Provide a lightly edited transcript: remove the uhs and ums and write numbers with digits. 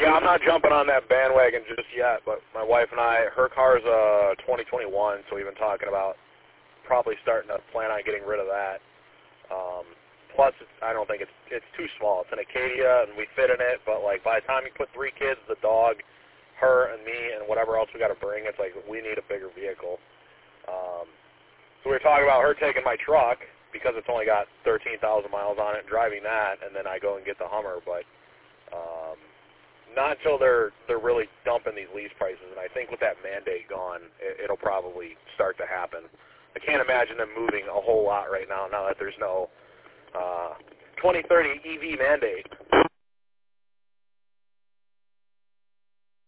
Yeah, I'm not jumping on that bandwagon just yet, but my wife and I, her car's 2021, so we've been talking about probably starting to plan on getting rid of that. Plus, I don't think it's too small. It's an Acadia, and we fit in it, but like by the time you put 3 kids, the dog, her, and me, and whatever else we got to bring, it's like we need a bigger vehicle. So we were talking about her taking my truck because it's only got 13,000 miles on it, and driving that, and then I go and get the Hummer, but not until they're really dumping these lease prices, and I think with that mandate gone, it'll probably start to happen. I can't imagine them moving a whole lot right now that there's no 2030 EV mandate.